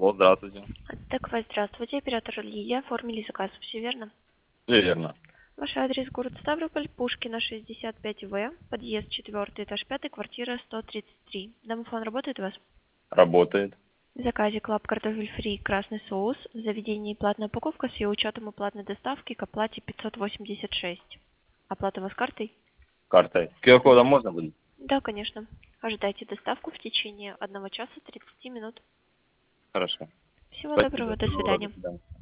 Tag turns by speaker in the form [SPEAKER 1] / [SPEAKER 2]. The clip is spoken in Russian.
[SPEAKER 1] Алло, здравствуйте.
[SPEAKER 2] Так, здравствуйте, оператор Лилия. Оформили заказ, все верно?
[SPEAKER 1] Все верно.
[SPEAKER 2] Ваш адрес город Ставрополь, Пушкина, 65В, подъезд 4, этаж 5, квартира 133. Домофон работает у вас?
[SPEAKER 1] Работает.
[SPEAKER 2] В заказе клаб картофель фри, красный соус, в заведении платная упаковка с ее учетом и платной доставки к оплате 586. Оплата у вас картой?
[SPEAKER 1] Картой. QR-кодом можно будет?
[SPEAKER 2] Да, конечно. Ожидайте доставку в течение 1 часа 30 минут.
[SPEAKER 1] Хорошо.
[SPEAKER 2] Всего
[SPEAKER 1] Спасибо.
[SPEAKER 2] доброго, до
[SPEAKER 1] Всего доброго.
[SPEAKER 2] свидания.
[SPEAKER 1] До свидания.